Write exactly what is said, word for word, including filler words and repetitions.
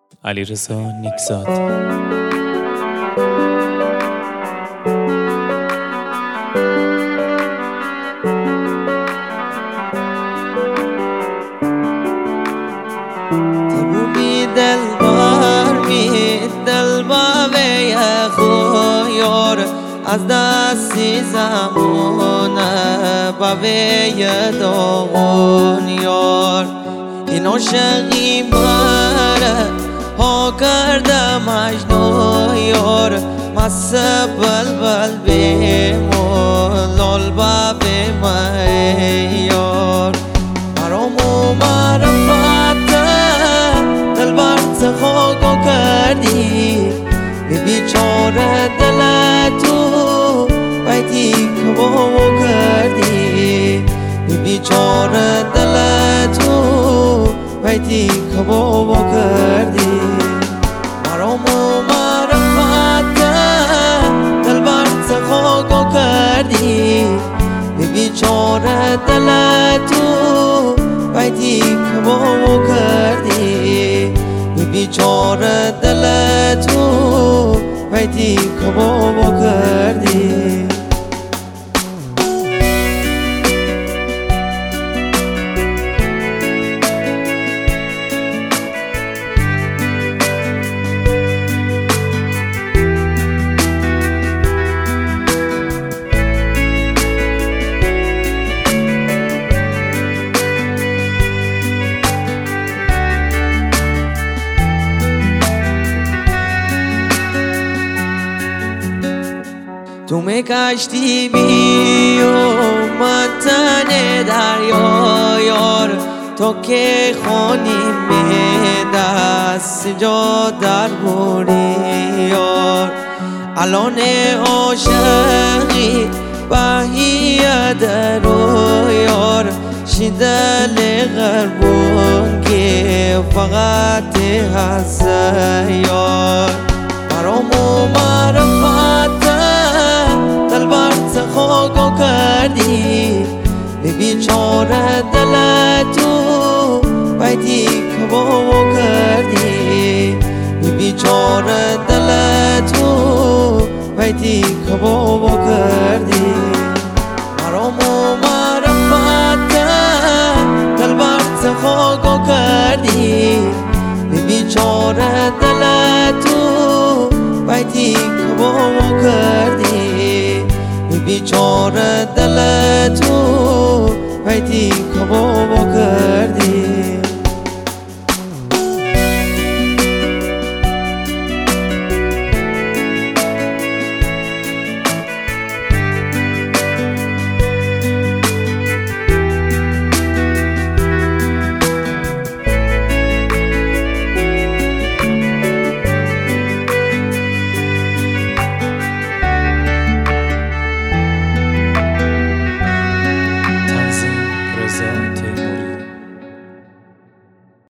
علیرضا نیکزاد. دل بار می دل با وی خویار از دستی زمان با وی داغون یار این عاشقی مره ها کرده مجنون یار مست بلبل بیمولال با بیمه یار مرامو معرفت دل برت خاکو کردی به بیچاره دل تو بیتی کبابو کردی به بیچاره دل تو بیتی کبابو کردی مرامو معرفت دل برت خاکو کردی به بیچاره دل تو بیتی کبابو کردی به بیچاره دل تو بیتی کبابو کردی تو میکشتی بی و من تن دریا یار تو که خانی می دست جا در بوری یار الان عاشقی بهیه درو یار شدل غربون که فقط هسته یار برامو معرفت دل برت خاکو کردی به بیچاره دل تو بیتی کبابو کردی به بیچاره دل تو بیتی کبابو کردی مرامو معرفت دل برت خاکو کردی به بیچاره دل تو بیتی کبابو کردی به بیچاره دل تو بیتی کبابو کردی